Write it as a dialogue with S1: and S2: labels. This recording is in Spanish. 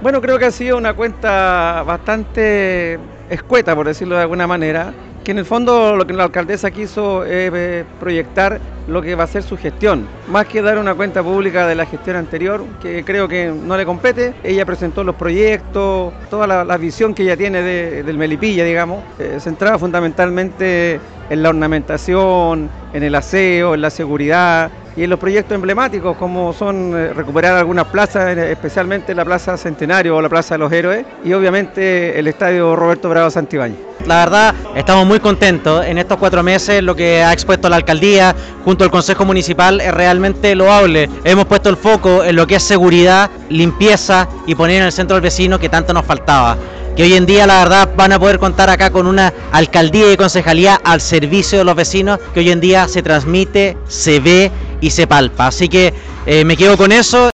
S1: Bueno, creo que ha sido una cuenta bastante escueta, por decirlo de alguna manera, que en el fondo lo que la alcaldesa quiso es proyectar lo que va a ser su gestión, más que dar una cuenta pública de la gestión anterior, que creo que no le compete. Ella presentó los proyectos, toda la visión que ella tiene del Melipilla, digamos, centrada fundamentalmente en la ornamentación, en el aseo, en la seguridad y en los proyectos emblemáticos como son recuperar algunas plazas, especialmente la Plaza Centenario o la Plaza de los Héroes y obviamente el Estadio Roberto Bravo Santibáñez.
S2: La verdad, estamos muy contentos. En estos 4 meses lo que ha expuesto la alcaldía junto al Consejo Municipal es realmente loable. Hemos puesto el foco en lo que es seguridad, limpieza y poner en el centro al vecino que tanto nos faltaba. Que hoy en día la verdad van a poder contar acá con una alcaldía y concejalía al servicio de los vecinos que hoy en día se transmite, se ve y se palpa. Así que me quedo con eso.